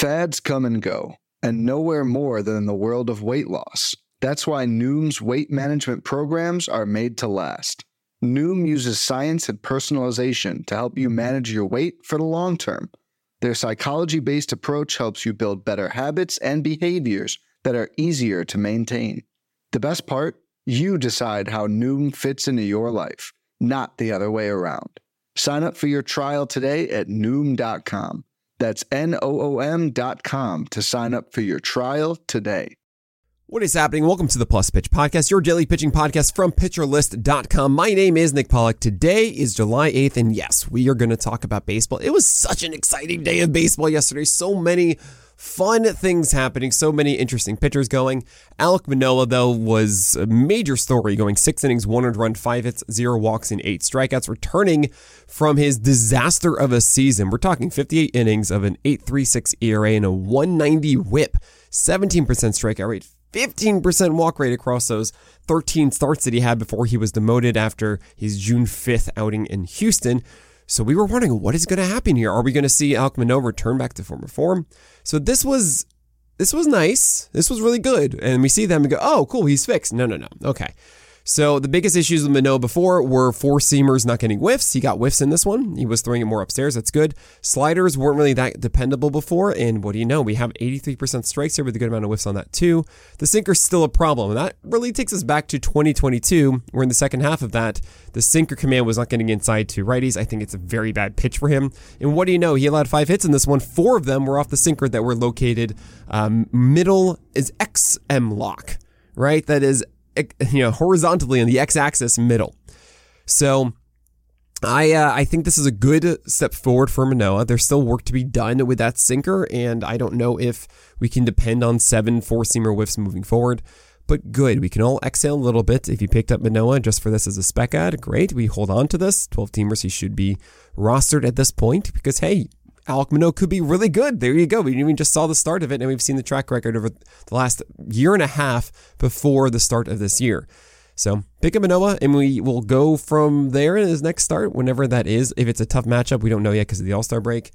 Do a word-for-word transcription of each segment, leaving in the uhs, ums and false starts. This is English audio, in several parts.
Fads come and go, and nowhere more than in the world of weight loss. That's why Noom's weight management programs are made to last. Noom uses science and personalization to help you manage your weight for the long term. Their psychology-based approach helps you build better habits and behaviors that are easier to maintain. The best part? You decide how Noom fits into your life, not the other way around. Sign up for your trial today at Noom dot com. That's N O O M dot com to sign up for your trial today. What is happening? Welcome to the Plus Pitch Podcast, your daily pitching podcast from pitcher list dot com. My name is Nick Pollack. Today is July eighth, and yes, we are going to talk about baseball. It was such an exciting day of baseball yesterday. So many fun things happening, so many interesting pitchers going. Alek Manoah, though, was a major story, going six innings, one earned run, five hits, zero walks, and eight strikeouts, returning from his disaster of a season. We're talking fifty-eight innings of an eight point three six E R A and a one ninety whip, seventeen percent strikeout rate, fifteen percent walk rate across those thirteen starts that he had before he was demoted after his June fifth outing in Houston. So we were wondering, what is going to happen here? Are we going to see Alek Manoah return back to former form? So this was this was nice. This was really good. And we see them and go, oh, cool, he's fixed. No, no, no. Okay. So the biggest issues with Manoah before were four-seamers not getting whiffs. He got whiffs in this one. He was throwing it more upstairs. That's good. Sliders weren't really that dependable before. And what do you know? We have eighty-three percent strikes here with a good amount of whiffs on that too. The sinker's still a problem. And that really takes us back to twenty twenty-two, where in the second half of that, the sinker command was not getting inside to righties. I think it's a very bad pitch for him. And what do you know? He allowed five hits in this one. Four of them were off the sinker that were located um, middle is X M lock, right? That is you know, horizontally on the x-axis middle. So I uh, I think this is a good step forward for Manoah. There's still work to be done with that sinker, and I don't know if we can depend on seven four-seamer whiffs moving forward. But good. We can all exhale a little bit. If you picked up Manoah just for this as a spec ad, great. We hold on to this. twelve-teamers, he should be rostered at this point because, hey, Alek Manoah could be really good. There you go. We even just saw the start of it, and we've seen the track record over the last year and a half before the start of this year. So pick up Manoah, and we will go from there in his next start, whenever that is. If it's a tough matchup, we don't know yet because of the All-Star break.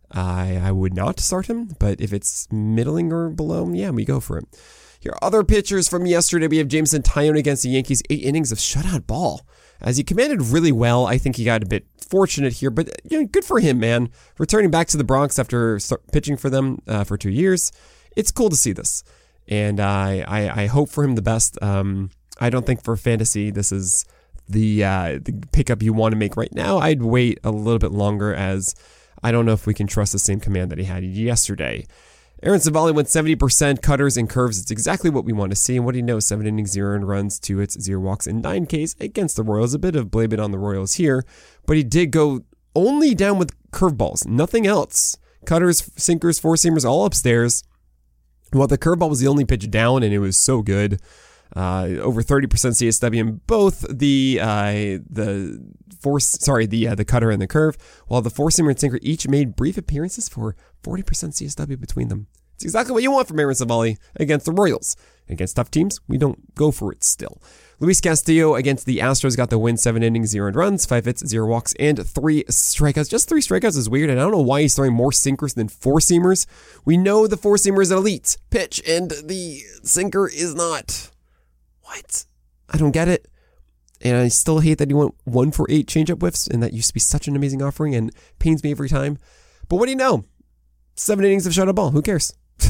I, I would not start him, but if it's middling or below, yeah, we go for it. Here are other pitchers from yesterday. We have Jameson Taillon against the Yankees, eight innings of shutout ball. As he commanded really well, I think he got a bit fortunate here, but you know, good for him, man. Returning back to the Bronx after start pitching for them uh, for two years, it's cool to see this, and I I, I hope for him the best. Um, I don't think for fantasy this is the uh, the pickup you want to make right now. I'd wait a little bit longer, as I don't know if we can trust the same command that he had yesterday. Aaron Civale went seventy percent cutters and curves. It's exactly what we want to see. And what do you know? Seven innings, zero earned runs, two hits, zero walks, and nine Ks against the Royals. A bit of blame it on the Royals here, but he did go only down with curveballs, nothing else. Cutters, sinkers, four-seamers, all upstairs. Well, the curveball was the only pitch down, and it was so good. Uh, over thirty percent C S W in both the uh, the force, sorry, the uh, the cutter and the curve, while the four-seamer and sinker each made brief appearances for forty percent C S W between them. It's exactly what you want from Aaron Civale against the Royals. Against tough teams, we don't go for it still. Luis Castillo against the Astros got the win, seven innings, zero earned runs, five hits, zero walks, and three strikeouts. Just three strikeouts is weird, and I don't know why he's throwing more sinkers than four-seamers. We know the four-seamer is an elite pitch, and the sinker is not. What? I don't get it. And I still hate that he went one for eight changeup whiffs, and that used to be such an amazing offering and pains me every time. But what do you know? Seven innings of shutout ball. Who cares?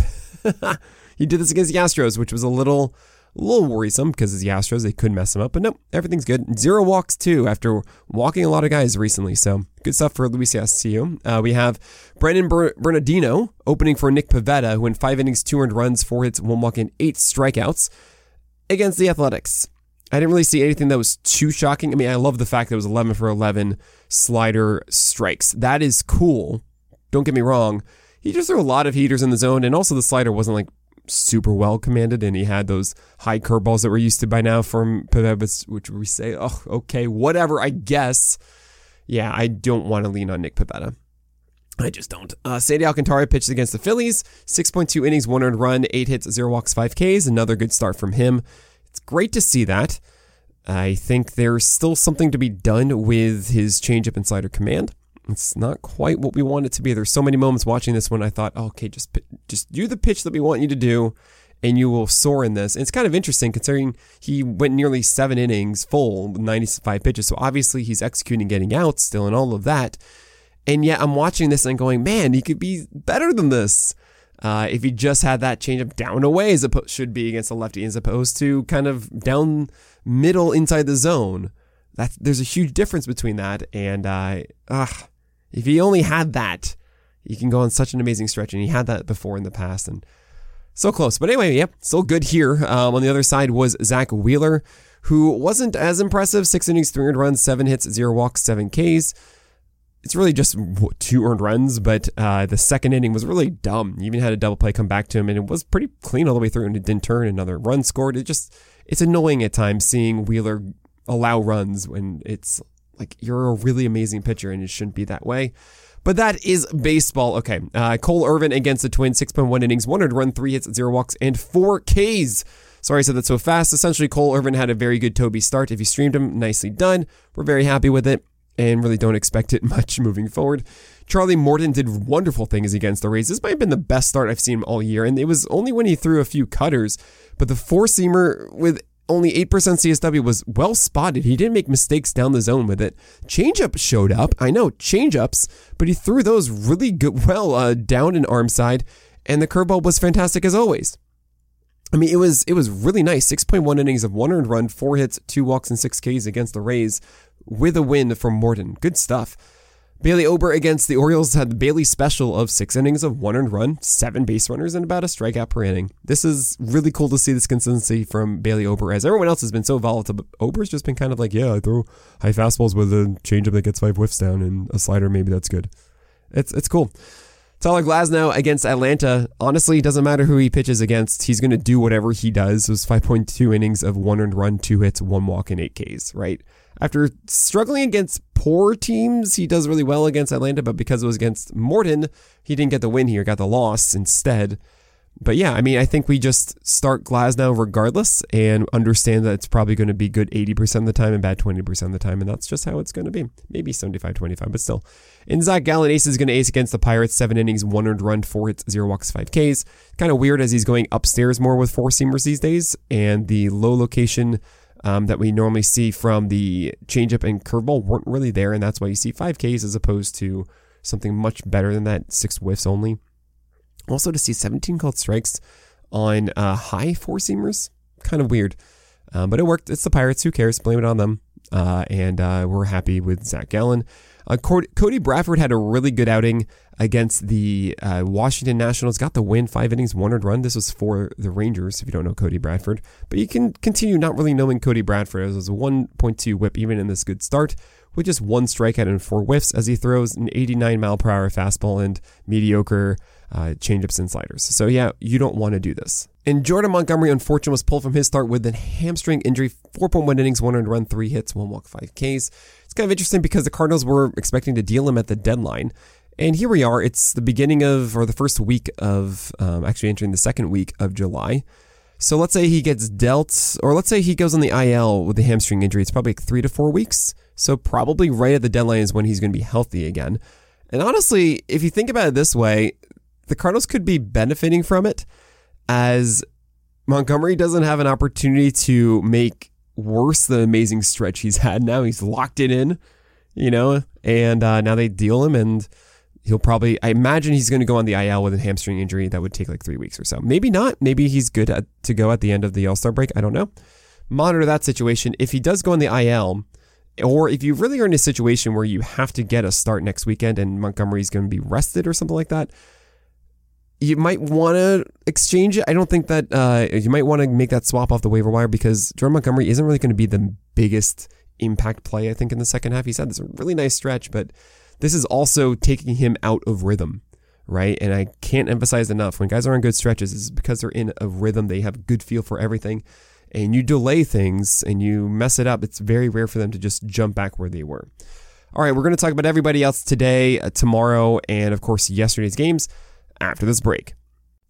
He did this against the Astros, which was a little, a little worrisome because it's the Astros. They could mess him up, but no, everything's good. Zero walks too after walking a lot of guys recently. So good stuff for Luis Castillo. Uh, we have Brandon Ber- Bernardino opening for Nick Pivetta, who went five innings, two earned runs, four hits, one walk, and eight strikeouts against the Athletics. I didn't really see anything that was too shocking. I mean, I love the fact that it was eleven for eleven slider strikes. That is cool. Don't get me wrong. He just threw a lot of heaters in the zone, and also the slider wasn't like super well commanded, and he had those high curveballs that we're used to by now from Pivetta, which we say, oh, okay, whatever, I guess. Yeah, I don't want to lean on Nick Pivetta. I just don't. Uh, Sandy Alcantara pitched against the Phillies, six point two innings, one earned run, eight hits, zero walks, five Ks. Another good start from him. It's great to see that. I think there's still something to be done with his changeup and slider command. It's not quite what we want it to be. There's so many moments watching this when I thought, oh, okay, just just do the pitch that we want you to do, and you will soar in this. And it's kind of interesting considering he went nearly seven innings full, ninety-five pitches. So obviously he's executing, getting out still, and all of that. And yet I'm watching this and going, man, he could be better than this. Uh, if he just had that changeup down away as it should be against the lefty, as opposed to kind of down middle inside the zone. That's, there's a huge difference between that. And uh, ugh, if he only had that, he can go on such an amazing stretch. And he had that before in the past. And so close. But anyway, yep, still good here. Um, on the other side was Zach Wheeler, who wasn't as impressive. Six innings, three earned runs, seven hits, zero walks, seven Ks. It's really just two earned runs, but uh, the second inning was really dumb. You even had a double play come back to him, and it was pretty clean all the way through, and it didn't turn. Another run scored. It just, it's annoying at times seeing Wheeler allow runs when it's like you're a really amazing pitcher, and it shouldn't be that way. But that is baseball. Okay, uh, Cole Irvin against the Twins, six point one innings, one earned run, three hits, zero walks, and four Ks. Sorry I said that so fast. Essentially, Cole Irvin had a very good Toby start. If you streamed him, nicely done. We're very happy with it, and really don't expect it much moving forward. Charlie Morton did wonderful things against the Rays. This might have been the best start I've seen him all year, and it was only when he threw a few cutters, but the four-seamer with only eight percent C S W was well spotted. He didn't make mistakes down the zone with it. Changeup showed up. I know, changeups, but he threw those really good, well uh, down and arm side, and the curveball was fantastic as always. I mean, it was it was really nice. six point one innings of one earned run, four hits, two walks, and six Ks against the Rays with a win from Morton. Good stuff. Bailey Ober against the Orioles had the Bailey special of six innings of one earned run, seven base runners, and about a strikeout per inning. This is really cool to see this consistency from Bailey Ober, as everyone else has been so volatile, but Ober's just been kind of like, yeah, I throw high fastballs with a changeup that gets five whiffs down and a slider, maybe that's good. It's it's cool. Tyler Glasnow against Atlanta. Honestly, it doesn't matter who he pitches against. He's going to do whatever he does. It was five point two innings of one earned run, two hits, one walk, and eight Ks, right? After struggling against poor teams, he does really well against Atlanta, but because it was against Morton, he didn't get the win here, got the loss instead. But yeah, I mean, I think we just start Glasnow regardless and understand that it's probably going to be good eighty percent of the time and bad twenty percent of the time, and that's just how it's going to be. Maybe seventy-five twenty-five, but still. And Zach Gallen ace is going to ace against the Pirates, seven innings, one earned run, four hits, zero walks, five Ks. Kind of weird as he's going upstairs more with four-seamers these days, and the low location um, that we normally see from the changeup and curveball weren't really there, and that's why you see five Ks as opposed to something much better than that, six whiffs only. Also, to see seventeen called strikes on uh, high four-seamers, kind of weird. Um, but it worked. It's the Pirates. Who cares? Blame it on them. Uh, and uh, we're happy with Zach Gallen. Uh, Cody Bradford had a really good outing against the uh, Washington Nationals. Got the win, five innings, one earned run. This was for the Rangers, if you don't know Cody Bradford. But you can continue not really knowing Cody Bradford. It was a one point two whip even in this good start, with just one strikeout and four whiffs as he throws an eighty-nine mile per hour fastball and mediocre uh, changeups and sliders. So yeah, you don't want to do this. And Jordan Montgomery, unfortunately, was pulled from his start with a hamstring injury. four point one innings, one earned run, three hits, one walk, five Ks. It's kind of interesting because the Cardinals were expecting to deal him at the deadline. And here we are. It's the beginning of, or the first week of, um, actually entering the second week of July. So let's say he gets dealt, or let's say he goes on the I L with the hamstring injury. It's probably like three to four weeks. So probably right at the deadline is when he's going to be healthy again. And honestly, if you think about it this way, the Cardinals could be benefiting from it, as Montgomery doesn't have an opportunity to make worse the amazing stretch he's had. Now he's locked it in, you know, and uh, now they deal him, and he'll probably, I imagine he's going to go on the I L with a hamstring injury that would take like three weeks or so. Maybe not. Maybe he's good at, to go at the end of the All-Star break. I don't know. Monitor that situation. If he does go on the I L, or if you really are in a situation where you have to get a start next weekend and Montgomery's going to be rested or something like that, you might want to exchange it. I don't think that uh, you might want to make that swap off the waiver wire, because Jordan Montgomery isn't really going to be the biggest impact play, I think, in the second half. He's had this really nice stretch, but this is also taking him out of rhythm, right? And I can't emphasize enough, when guys are on good stretches, it's because they're in a rhythm. They have a good feel for everything. And you delay things and you mess it up, it's very rare for them to just jump back where they were. All right, we're going to talk about everybody else today, uh, tomorrow, and of course, yesterday's games after this break.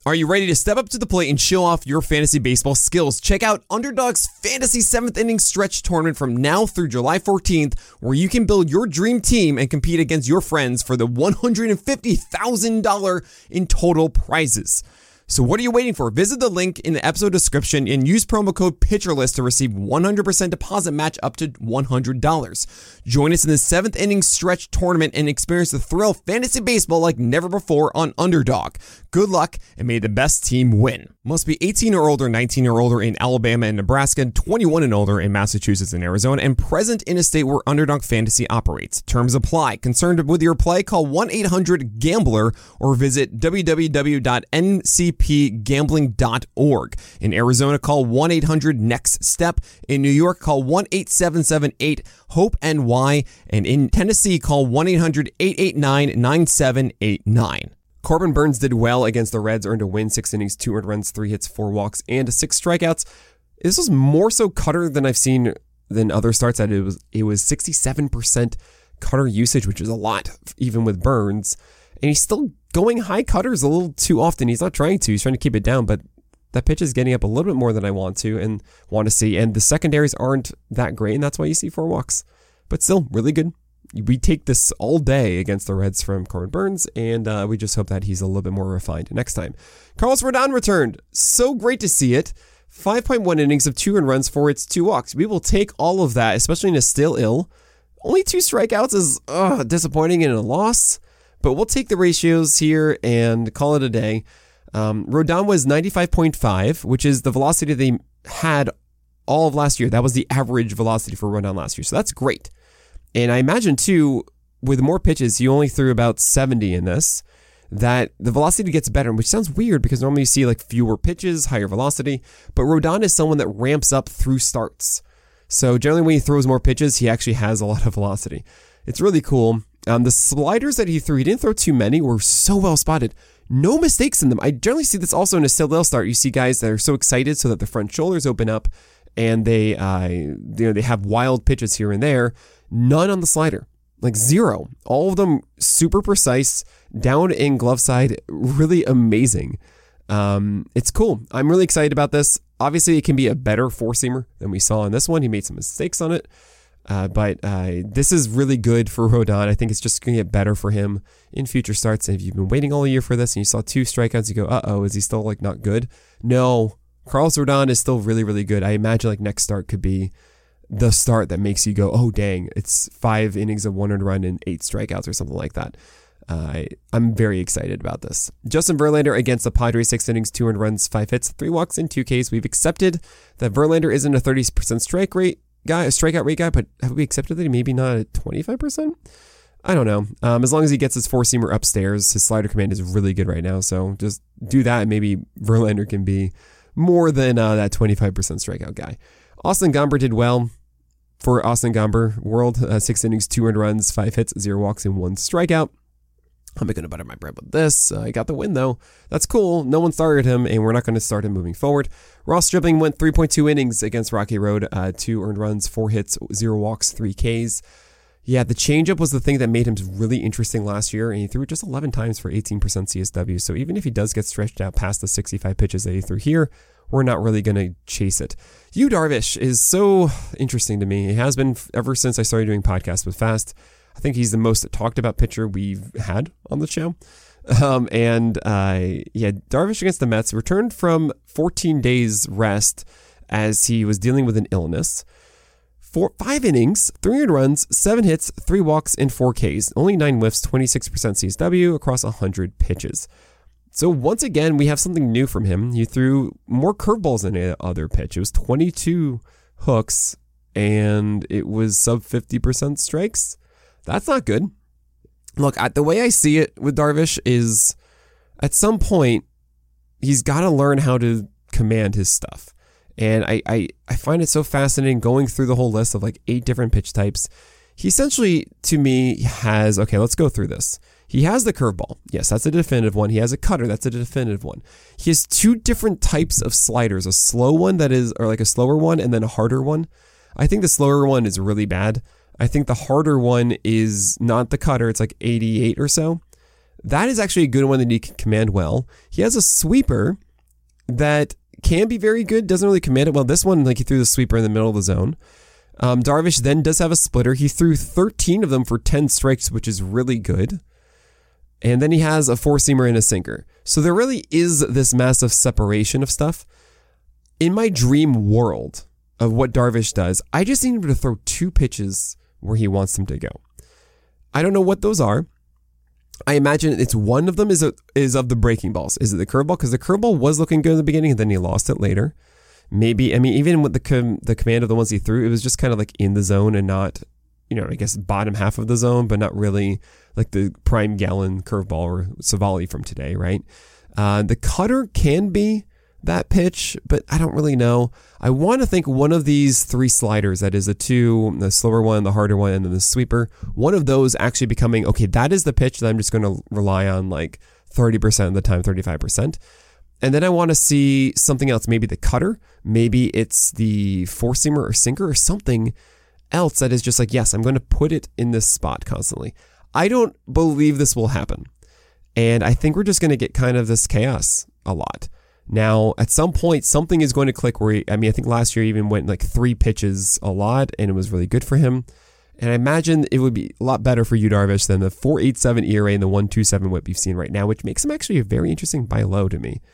Are you ready to step up to the plate and show off your fantasy baseball skills? Check out Underdog's Fantasy seventh Inning Stretch Tournament from now through July fourteenth, where you can build your dream team and compete against your friends for the one hundred fifty thousand dollars in total prizes. So what are you waiting for? Visit the link in the episode description and use promo code PitcherList to receive one hundred percent deposit match up to one hundred dollars. Join us in the seventh Inning Stretch Tournament and experience the thrill of fantasy baseball like never before on Underdog. Good luck, and may the best team win. Must be eighteen or older, nineteen or older in Alabama and Nebraska, twenty-one and older in Massachusetts and Arizona, and present in a state where Underdog Fantasy operates. Terms apply. Concerned with your play? Call one eight hundred gambler or visit w w w dot n c p gambling dot org. In Arizona, call one eight hundred next step. In New York, call one eight seven seven eight hope N Y. And in Tennessee, call one eight hundred eight eight nine nine seven eight nine. Corbin Burnes did well against the Reds, earned a win, six innings, two earned runs, three hits, four walks, and six strikeouts. This was more so cutter than I've seen than other starts. That it was it was sixty-seven percent cutter usage, which is a lot, even with Burnes. And he's still going high cutters a little too often. He's not trying to. He's trying to keep it down, but that pitch is getting up a little bit more than I want to and want to see. And the secondaries aren't that great, and that's why you see four walks. But still, really good. We take this all day against the Reds from Corbin Burnes, and uh, we just hope that he's a little bit more refined next time. Carlos Rodon returned. So great to see it. five point one innings of two earned runs, four hits, two walks. We will take all of that, especially in a still ill. Only two strikeouts is uh, disappointing in a loss, but we'll take the ratios here and call it a day. Um, Rodon was ninety-five point five, which is the velocity they had all of last year. That was the average velocity for Rodon last year, so that's great. And I imagine, too, with more pitches, he only threw about seventy in this, that the velocity gets better, which sounds weird because normally you see like fewer pitches, higher velocity. But Rodon is someone that ramps up through starts. So generally when he throws more pitches, he actually has a lot of velocity. It's really cool. Um, the sliders that he threw, he didn't throw too many, were so well spotted. No mistakes in them. I generally see this also in a still start. You see guys that are so excited so that the front shoulders open up and they, uh, you know, they have wild pitches here and there. None on the slider, like zero. All of them super precise, down in glove side, really amazing. Um, it's cool. I'm really excited about this. Obviously, it can be a better four-seamer than we saw in this one. He made some mistakes on it, uh, but uh, this is really good for Rodon. I think it's just going to get better for him in future starts. And if you've been waiting all year for this and you saw two strikeouts, you go, uh-oh, is he still like not good? No, Carlos Rodon is still really, really good. I imagine like next start could be the start that makes you go, oh, dang, it's five innings of one earned run and eight strikeouts or something like that. Uh, I, I'm very excited about this. Justin Verlander against the Padres, six innings, two earned runs, five hits, three walks, and two Ks. We've accepted that Verlander isn't a thirty percent strike rate guy, a strikeout rate guy, but have we accepted that he maybe not at twenty-five percent? I don't know. Um, as long as he gets his four-seamer upstairs, his slider command is really good right now. So just do that, and maybe Verlander can be more than uh, that twenty-five percent strikeout guy. Austin Gomber did well for Austin Gomber world. Uh, six innings, two earned runs, five hits, zero walks, and one strikeout. I'm going to butter my bread with this. I uh, got the win, though. That's cool. No one started him, and we're not going to start him moving forward. Ross Stripling went three point two innings against Rocky Road. Uh, two earned runs, four hits, zero walks, three Ks. Yeah, the changeup was the thing that made him really interesting last year, and he threw it just eleven times for eighteen percent C S W. So even if he does get stretched out past the sixty-five pitches that he threw here, we're not really going to chase it. Yu Darvish is so interesting to me. He has been ever since I started doing podcasts with Fast. I think he's the most talked about pitcher we've had on the show. Um, and uh, yeah, Darvish against the Mets returned from fourteen days rest as he was dealing with an illness. Four, five innings, three earned runs, seven hits, three walks, and four Ks. Only nine whiffs, twenty-six percent C S W across one hundred pitches. So once again, we have something new from him. He threw more curveballs than any other pitch. It was twenty-two hooks, and it was sub fifty percent strikes. That's not good. Look, the way I see it with Darvish is at some point, he's got to learn how to command his stuff. And I, I, I find it so fascinating going through the whole list of like eight different pitch types. He essentially, to me, has, okay, let's go through this. He has the curveball. Yes, that's a definitive one. He has a cutter. That's a definitive one. He has two different types of sliders, a slow one that is, or like a slower one, and then a harder one. I think the slower one is really bad. I think the harder one is not the cutter. It's like eighty-eight or so. That is actually a good one that he can command well. He has a sweeper that can be very good, doesn't really command it well. This one, like he threw the sweeper in the middle of the zone. Um, Darvish then does have a splitter. He threw thirteen of them for ten strikes, which is really good. And then he has a four-seamer and a sinker. So there really is this massive separation of stuff. In my dream world of what Darvish does, I just need him to throw two pitches where he wants them to go. I don't know what those are. I imagine it's one of them is a, is of the breaking balls. Is it the curveball? Because the curveball was looking good in the beginning and then he lost it later. Maybe, I mean, even with the com- the command of the ones he threw, it was just kind of like in the zone and not, you know, I guess bottom half of the zone, but not really like the prime Gallon curveball or Savali from today, right? Uh, the cutter can be that pitch, but I don't really know. I want to think one of these three sliders, that is the two, the slower one, the harder one, and then the sweeper, one of those actually becoming, okay, that is the pitch that I'm just going to rely on like thirty percent of the time, thirty-five percent. And then I want to see something else, maybe the cutter, maybe it's the four-seamer or sinker or something else that is just like, yes, I'm going to put it in this spot constantly. I don't believe this will happen. And I think we're just going to get kind of this chaos a lot. Now, at some point, something is going to click where, he, I mean, I think last year he even went like three pitches a lot, and it was really good for him. And I imagine it would be a lot better for Yu Darvish than the four point eight seven E R A and the one point two seven whip you've seen right now, which makes him actually a very interesting buy low to me.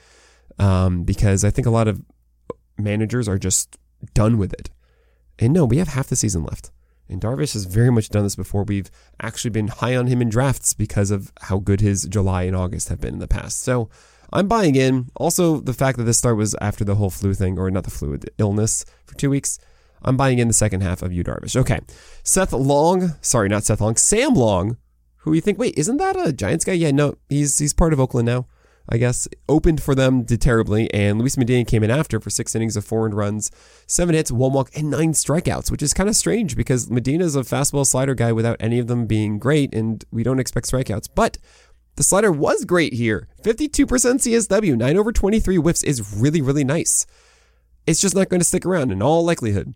Um, because I think a lot of managers are just done with it. And no, we have half the season left. And Darvish has very much done this before. We've actually been high on him in drafts because of how good his July and August have been in the past. So I'm buying in. Also, the fact that this start was after the whole flu thing, or not the flu, the illness for two weeks. I'm buying in the second half of Yu Darvish. Okay. Seth Long, sorry, not Seth Long, Sam Long, who you think, wait, isn't that a Giants guy? Yeah, no, he's he's part of Oakland now, I guess. Opened for them, did terribly, and Luis Medina came in after for six innings of four earned runs, seven hits, one walk, and nine strikeouts, which is kind of strange because Medina is a fastball slider guy without any of them being great, and we don't expect strikeouts. But the slider was great here. fifty-two percent C S W, nine over twenty-three whiffs is really, really nice. It's just not going to stick around in all likelihood.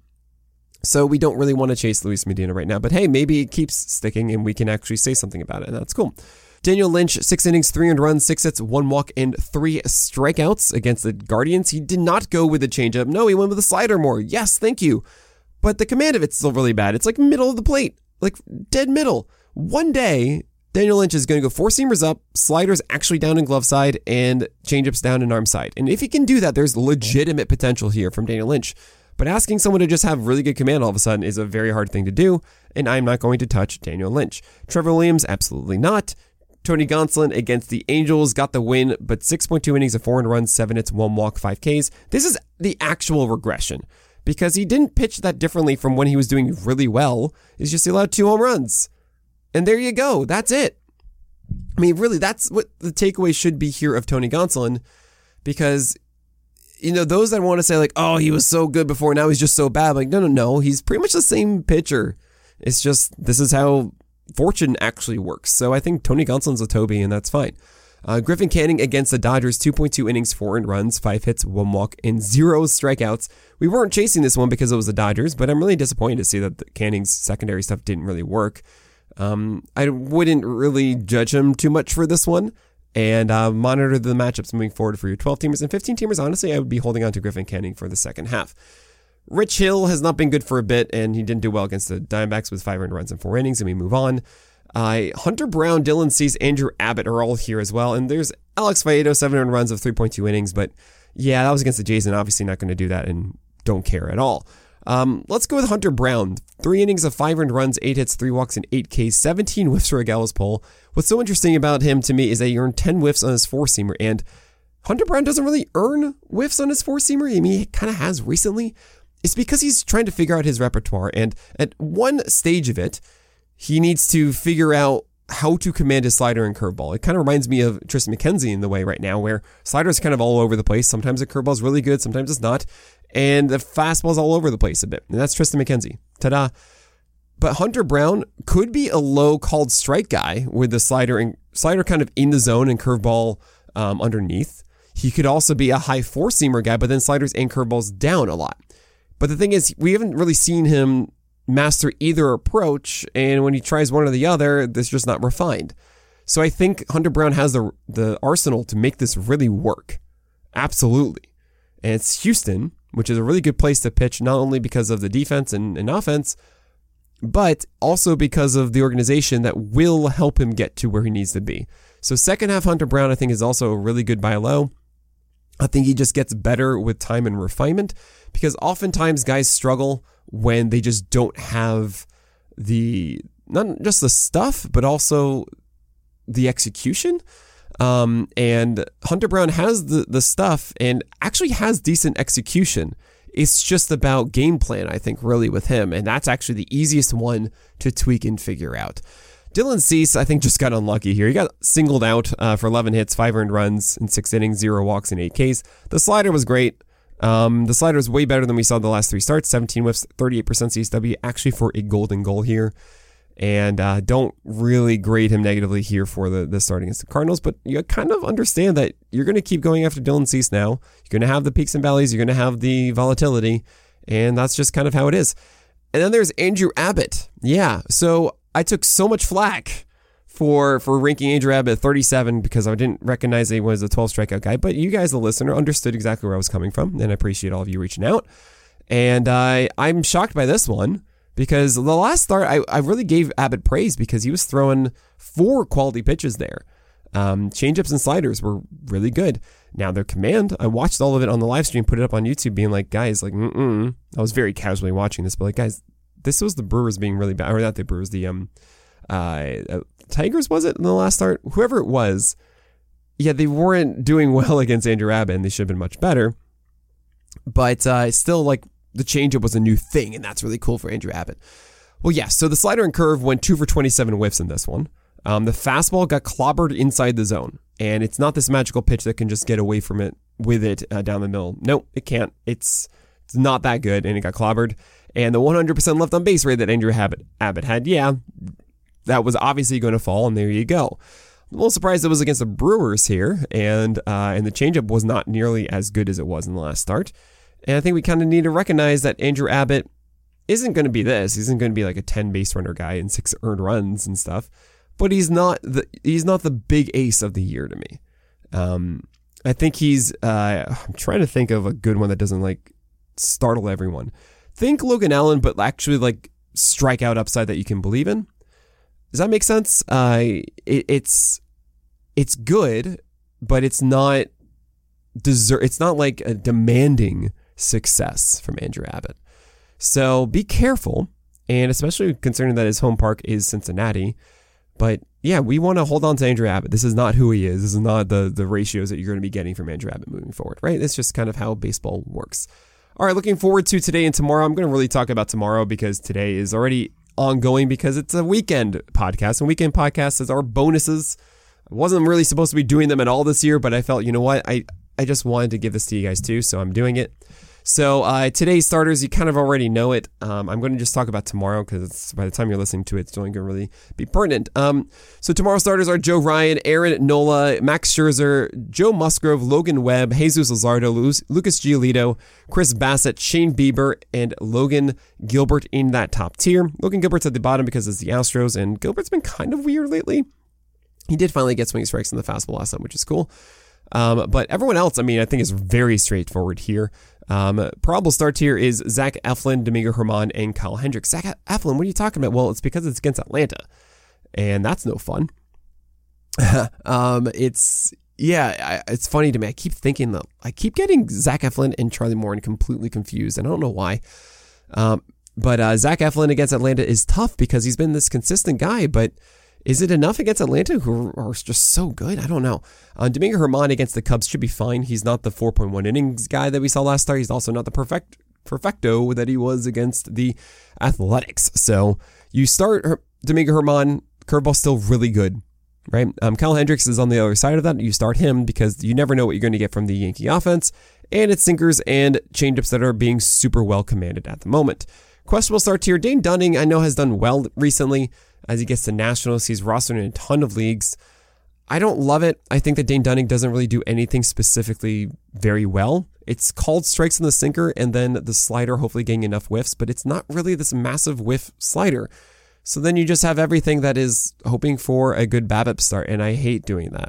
So we don't really want to chase Luis Medina right now. But hey, maybe it keeps sticking and we can actually say something about it, and that's cool. Daniel Lynch, six innings, three earned runs, six hits, one walk, and three strikeouts against the Guardians. He did not go with the changeup. No, he went with the slider more. Yes, thank you. But the command of it's still really bad. It's like middle of the plate, like dead middle. One day, Daniel Lynch is going to go four seamers up, sliders actually down in glove side, and changeups down in arm side. And if he can do that, there's legitimate potential here from Daniel Lynch. But asking someone to just have really good command all of a sudden is a very hard thing to do, and I'm not going to touch Daniel Lynch. Trevor Williams, absolutely not. Tony Gonsolin against the Angels got the win, but six point two innings of four earned runs, seven hits, one walk, five Ks. This is the actual regression because he didn't pitch that differently from when he was doing really well. It's just he allowed two home runs. And there you go. That's it. I mean, really, that's what the takeaway should be here of Tony Gonsolin, because, you know, those that want to say like, oh, he was so good before, now he's just so bad. Like, no, no, no. He's pretty much the same pitcher. It's just, this is how fortune actually works. So I think Tony Gonsolin's a Toby, and that's fine. Uh, Griffin Canning against the Dodgers, two point two innings, four earned runs, five hits, one walk, and zero strikeouts. We weren't chasing this one because it was the Dodgers, but I'm really disappointed to see that the Canning's secondary stuff didn't really work. Um, I wouldn't really judge him too much for this one, and uh, monitor the matchups moving forward for your twelve-teamers and fifteen-teamers. Honestly, I would be holding on to Griffin Canning for the second half. Rich Hill has not been good for a bit, and he didn't do well against the Diamondbacks with five earned runs in four innings, and we move on. Uh, Hunter Brown, Dylan Cease, Andrew Abbott are all here as well, and there's Alex Faedo, seven earned runs of three point two innings, but yeah, that was against the Jays, and obviously not going to do that and don't care at all. Um, let's go with Hunter Brown. Three innings of five earned runs, eight hits, three walks, and eight Ks, seventeen whiffs for a Gallows pole. What's so interesting about him to me is that he earned ten whiffs on his four-seamer, and Hunter Brown doesn't really earn whiffs on his four-seamer. I mean, he kind of has recently. It's because he's trying to figure out his repertoire, and at one stage of it, he needs to figure out how to command his slider and curveball. It kind of reminds me of Tristan McKenzie in the way right now, where slider's kind of all over the place. Sometimes the curveball's really good, sometimes it's not. And the fastball's all over the place a bit. And that's Tristan McKenzie. Ta-da. But Hunter Brown could be a low called strike guy with the slider and slider kind of in the zone and curveball um, underneath. He could also be a high four-seamer guy, but then sliders and curveballs down a lot. But the thing is, we haven't really seen him master either approach, and when he tries one or the other, it's just not refined. So I think Hunter Brown has the the arsenal to make this really work. Absolutely. And it's Houston, which is a really good place to pitch, not only because of the defense and, and offense, but also because of the organization that will help him get to where he needs to be. So second half Hunter Brown, I think, is also a really good buy low. I think he just gets better with time and refinement, because oftentimes guys struggle when they just don't have the, not just the stuff, but also the execution. Um, and Hunter Brown has the, the stuff and actually has decent execution. It's just about game plan, I think, really with him. And that's actually the easiest one to tweak and figure out. Dylan Cease, I think, just got unlucky here. He got singled out uh, for eleven hits, five earned runs in six innings, zero walks, and eight Ks. The slider was great. Um, the slider was way better than we saw the last three starts. seventeen whiffs, thirty-eight percent C S W, actually for a golden goal here. And uh, don't really grade him negatively here for the, the start against the Cardinals, but you kind of understand that you're going to keep going after Dylan Cease now. You're going to have the peaks and valleys. You're going to have the volatility, and that's just kind of how it is. And then there's Andrew Abbott. Yeah, so I took so much flack for for ranking Andrew Abbott at thirty-seven because I didn't recognize he was a twelve strikeout guy, but you guys, the listener, understood exactly where I was coming from, and I appreciate all of you reaching out. And I, I'm shocked by this one, because the last start, I, I really gave Abbott praise because he was throwing four quality pitches there. Um, changeups and sliders were really good. Now their command, I watched all of it on the live stream, put it up on YouTube, being like, guys, like, mm-mm. I was very casually watching this, but like, guys, this was the Brewers being really bad, or not the Brewers, the um, uh, Tigers, was it in the last start? Whoever it was, yeah, they weren't doing well against Andrew Abbott, and they should have been much better. But uh, still, like, the changeup was a new thing, and that's really cool for Andrew Abbott. Well, yeah, so the slider and curve went two for twenty-seven whiffs in this one. Um, the fastball got clobbered inside the zone, and it's not this magical pitch that can just get away from it with it uh, down the middle. No, it can't. It's it's not that good, and it got clobbered. And the one hundred percent left on base rate that Andrew Abbott, Abbott had, yeah, that was obviously going to fall, and there you go. I'm a little surprised it was against the Brewers here, and uh, and the changeup was not nearly as good as it was in the last start. And I think we kind of need to recognize that Andrew Abbott isn't going to be this. He isn't going to be like a ten base runner guy and six earned runs and stuff. But he's not the he's not the big ace of the year to me. Um, I think he's. Uh, I'm trying to think of a good one that doesn't like startle everyone. Think Logan Allen, but actually like strikeout upside that you can believe in. Does that make sense? Uh, it, it's it's good, but it's not deser- It's not like a demanding success from Andrew Abbott. So be careful, and especially considering that his home park is Cincinnati. But yeah, we want to hold on to Andrew Abbott. This is not who he is. This is not the, the ratios that you're going to be getting from Andrew Abbott moving forward, right? It's just kind of how baseball works. All right, looking forward to today and tomorrow. I'm going to really talk about tomorrow because today is already ongoing because it's a weekend podcast, and weekend podcasts is our bonuses. I wasn't really supposed to be doing them at all this year, but I felt, you know what, I, I just wanted to give this to you guys too, so I'm doing it. So uh, today's starters, you kind of already know it. Um, I'm going to just talk about tomorrow because by the time you're listening to it, it's only going to really be pertinent. Um, so tomorrow's starters are Joe Ryan, Aaron Nola, Max Scherzer, Joe Musgrove, Logan Webb, Jesus Luzardo, Lucas Giolito, Chris Bassett, Shane Bieber, and Logan Gilbert in that top tier. Logan Gilbert's at the bottom because it's the Astros, and Gilbert's been kind of weird lately. He did finally get swing strikes in the fastball last time, which is cool. Um, but everyone else, I mean, I think is very straightforward here. Um, probable start here is Zach Eflin, Domingo Germán, and Kyle Hendricks. Zach Eflin, what are you talking about? Well, it's because it's against Atlanta, and that's no fun. um, it's, yeah, I, it's funny to me. I keep thinking that I keep getting Zach Eflin and Charlie Morton completely confused, and I don't know why. Um, but uh, Zach Eflin against Atlanta is tough because he's been this consistent guy, but is it enough against Atlanta, who are just so good? I don't know. Uh, Domingo Germán against the Cubs should be fine. He's not the four point one innings guy that we saw last start. He's also not the perfect perfecto that he was against the Athletics. So you start Domingo Germán, curveball's still really good, right? Um, Kyle Hendricks is on the other side of that. You start him because you never know what you're going to get from the Yankee offense, and it's sinkers and changeups that are being super well commanded at the moment. Questionable start here. Dane Dunning, I know, has done well recently. As he gets to Nationals, he's rostered in a ton of leagues. I don't love it. I think that Dane Dunning doesn't really do anything specifically very well. It's called strikes in the sinker and then the slider hopefully getting enough whiffs, but it's not really this massive whiff slider. So then you just have everything that is hoping for a good BABIP start, and I hate doing that.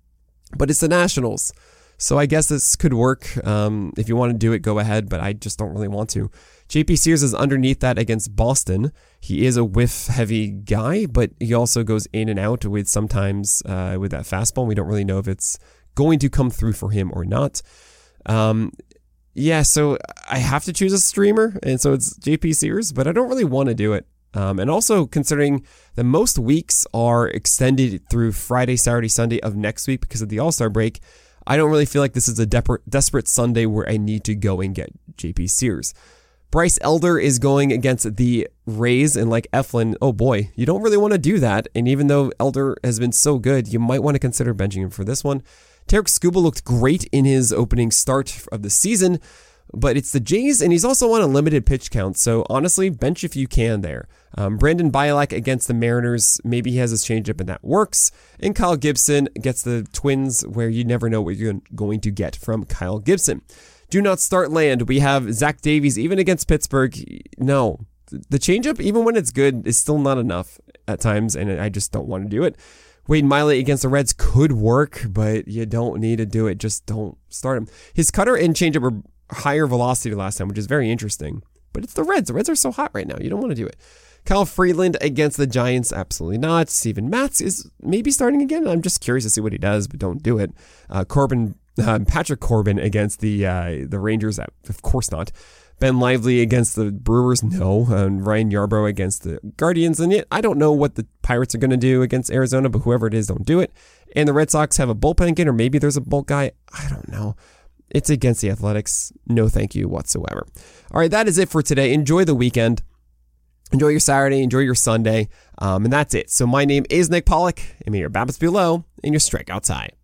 But it's the Nationals, so I guess this could work. Um, if you want to do it, go ahead, but I just don't really want to. J P Sears is underneath that against Boston. He is a whiff-heavy guy, but he also goes in and out with sometimes uh, with that fastball. We don't really know if it's going to come through for him or not. Um, yeah, so I have to choose a streamer, and so it's J P Sears, but I don't really want to do it. Um, and also considering that most weeks are extended through Friday, Saturday, Sunday of next week because of the All-Star break, I don't really feel like this is a dep- desperate Sunday where I need to go and get J P Sears. Bryce Elder is going against the Rays, and like Eflin, oh boy, you don't really want to do that. And even though Elder has been so good, you might want to consider benching him for this one. Tarek Skubal looked great in his opening start of the season, but it's the Jays, and he's also on a limited pitch count, so honestly, bench if you can there. Um, Brandon Bielak against the Mariners, maybe he has his changeup and that works. And Kyle Gibson gets the Twins, where you never know what you're going to get from Kyle Gibson. Do not start land. We have Zach Davies, even against Pittsburgh. No, the changeup, even when it's good, is still not enough at times, and I just don't want to do it. Wade Miley against the Reds could work, but you don't need to do it. Just don't start him. His cutter and changeup were higher velocity last time, which is very interesting. But it's the Reds. The Reds are so hot right now. You don't want to do it. Kyle Freeland against the Giants, absolutely not. Steven Matz is maybe starting again. I'm just curious to see what he does, but don't do it. Uh, Corbin, uh, Patrick Corbin against the uh, the Rangers, of course not. Ben Lively against the Brewers, no. And Ryan Yarbrough against the Guardians, and yet I don't know what the Pirates are going to do against Arizona, but whoever it is, don't do it. And the Red Sox have a bullpen again, or maybe there's a bulk guy. I don't know. It's against the Athletics. No thank you whatsoever. All right, that is it for today. Enjoy the weekend. Enjoy your Saturday. Enjoy your Sunday. Um, and that's it. So my name is Nick Pollock, and may your BABIPs be low and your strikeouts high.